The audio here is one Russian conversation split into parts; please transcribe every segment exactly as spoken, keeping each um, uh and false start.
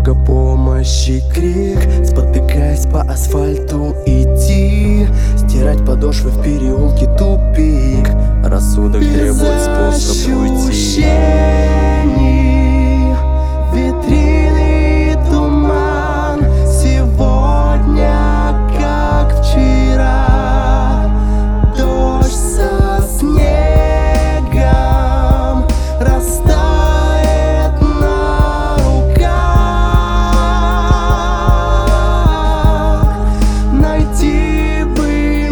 тревога, помощи, крик. Спотыкаясь по асфальту идти, стирать подошвы в переулке, тупик. Рассудок требует способ уйти. Витрины и туман, сегодня как вчера. Дождь со снегом растает на руках. Найти бы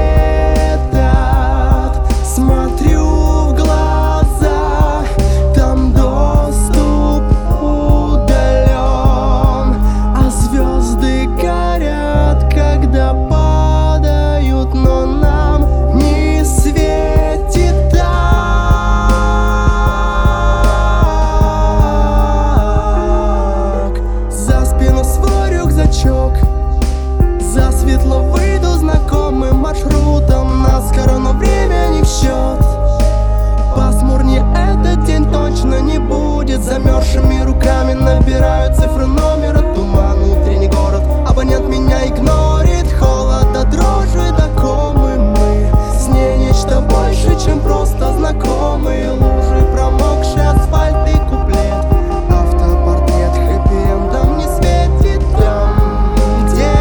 метод, смотрю в глаза, там доступ удален, а звезды горят, когда падают, но нам не светит так. За спину свой рюкзачок, за светло выйду знакомым маршрутом. Наскоро, но время не в счет. Пасмурнее этот день точно не будет. Замерзшими руками набираю цифры номера. Туман, утренний город, абонент меня игнорит. Холод до дрожи, докомы мы. С ней нечто больше, чем просто знакомые лужи, промокший асфальт и куплет. Автопортрет хэппи-эндом не светит там, где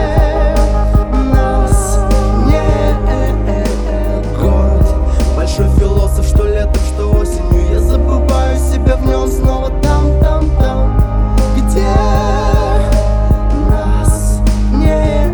нас нет. Город, большой философ, что летом, что осенью. Я забываю себя в нем снова там, там, там, где нас нет.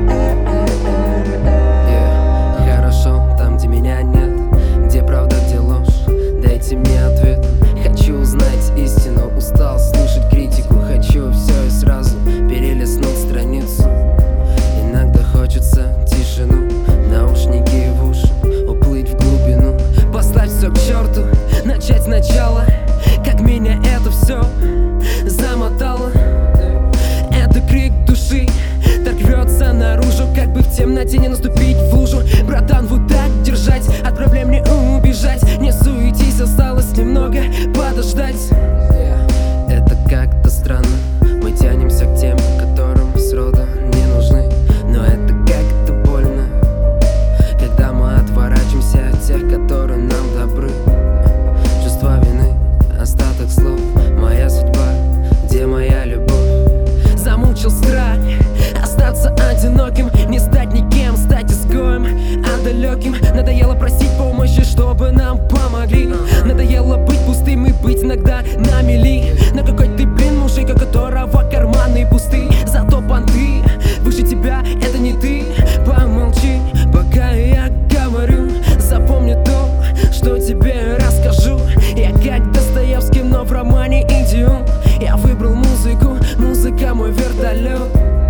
Хорошо, там, где меня нет, где правда, где ложь. Дайте мне ответ. Хочу узнать истину, устал слушать критику. Хочу все и сразу перелистнуть страницу. Иногда хочется тишину, наушники в уши, уплыть в глубину. Поставь все к черту, начать сначала. Как меня это все замотало. Это крик души, так рвется наружу. Как бы в темноте не наступить в лужу. Братан, вот так держать, от проблем не убежать. Не суетись, осталось немного подождать. Это как-то странно, мы тянемся к тем, которым сроду не нужны. Но это как-то больно, когда мы отворачиваемся от тех, которые нам добры. Чувство вины, остаток слов, моя судьба, где моя любовь? Замучил страх остаться одиноким, не стать никем, стать изгоем, а далеким. Надоело просить помощи, чтобы нам помогли. Надоело быть пустым и быть иногда на мели. Но какой ты, блин, мужик, у которого карманы пусты. Зато понты выше тебя, это не ты. Помолчи, пока я говорю. Запомни то, что тебе расскажу. Я как Достоевский, но в романе идиот. Я выбрал музыку, музыка мой вертолет.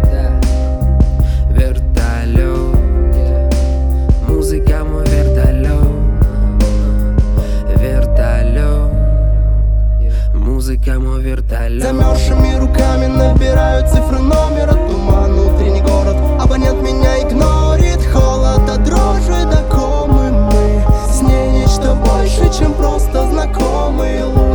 Вертолет, музыка мой вертолет. Вертолет, музыка мой вертолет. Замерзшими руками набираю цифры номера. Туман, утренний город, абонент меня игнорит. Холод до дрожи, докомы мы. С ней нечто больше, чем просто знакомые лужи.